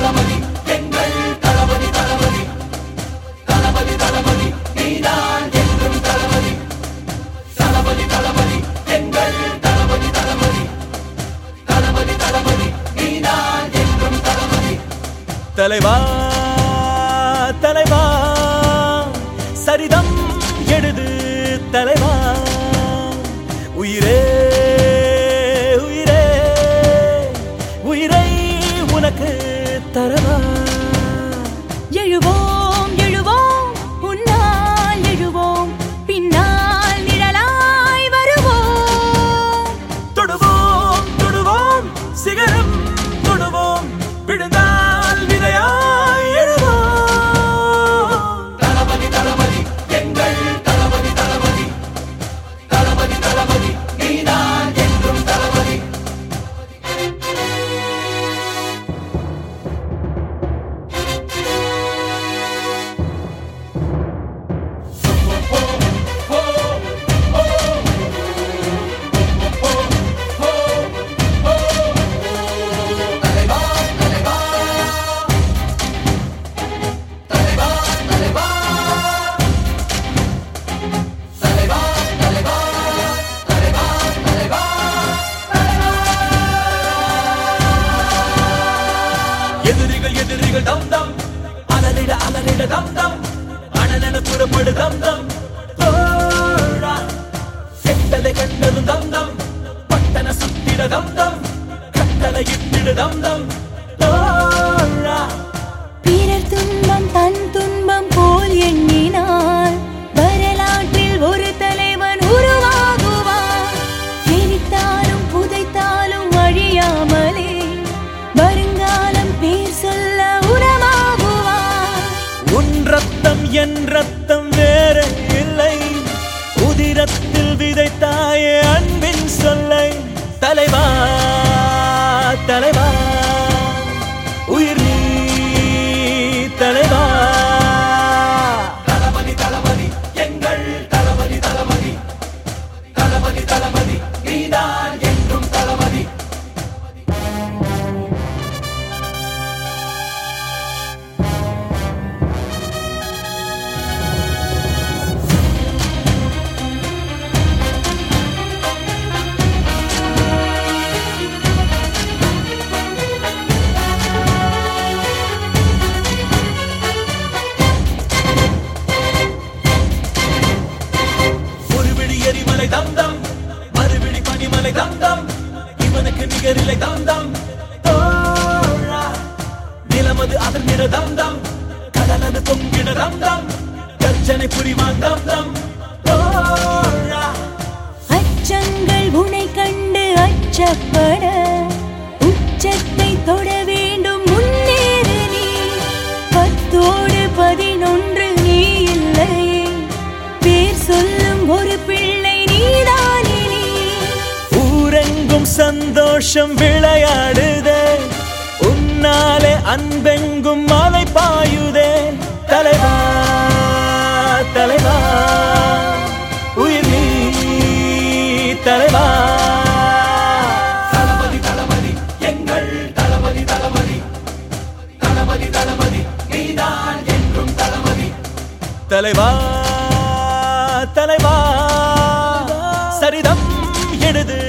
தளபதி எங்கள் தளபதி தளபதி தளபதி தளபதி நீதான் என்றும் தளபதி தளபதி தளபதி எங்கள் தளபதி தளபதி தளபதி தளபதி நீதான் என்றும் தளபதி தலைவா தலைவா சரிதம் எழுது தலைவா உயிரே உயிரே உயிரை உனக்கு தரவா எழுவோம் எழுவோம் உன்னால் எழுவோம் பின்னால் நிழலாய் வருவோம் தொடுவோம் தொடுவோம் சிகரம் தொடுவோம் விழுந்தால் விதையாய் எழுவோம் தளபதி தளபதி எங்கள் தளபதி தளபதி தளபதி தளபதி நீதான் என்றும் தளபதி எதிரிகள் எதிரிகள் தம் தம் அலறிட அலறிட தம் தம் அனலென புறப்படு தம் தம் தோழா செட்டதை கண்டதும் தம் தம் பட்டன சுத்திட தம் தம் கட்டளை இட்டிட தம் தம் தோழா பிறர் துன்பம் தன் துன்பம் போல் எண்ணினார் வரலாற்றில் ஒரு தலைவன் உருவாகுவார் எரித்தாலும் புதைத்தாலும் அழியாமலே வருங்காலம் பேர் சொல்ல உரமாகுவார் உன் ரத்தம் என் ரத்தம் வேற இல்லை உதிரத்தில் விதைத்தாயே அன்பின் சொல்லை தலைவா தலைவா உயிர் நீ தலைவா தளபதி தளபதி எங்கள் தளபதி தளபதி தளபதி தளபதி நீதான் என்றும் தளபதி ஒரு விழி எரிமலை தம் தம் மறுவிழி பனிமலை தம் தம் இவனுக்கு நிகரில்லை தம் தம் தோழா நிலமது அதிர்ந்திட தம் தம் கடலது பொங்கிட தம் தம் கர்ஜனை புரிவான் தம் தம் தோழா அச்சங்கள் உனை கண்டு அச்சப்பட உச்சத்தை தொட வேண்டும் முன்னேறு நீ 10-11 நீ இல்லையே பேர் சொல்லும் ஒரு பிள்ளை நீதானே நீ ஊரெங்கும் சந்தோஷம் விளையாடுதே உன்னாலே அன்பெங்கும் மலை பாயுதே தலைவா தலைவா உயிர் நீ தலைவா தளபதி தளபதி எங்கள் தளபதி தளபதி தளபதி தளபதி நீதான் என்றும் தளபதி தலைவா தலைவா சரிதம் எழுது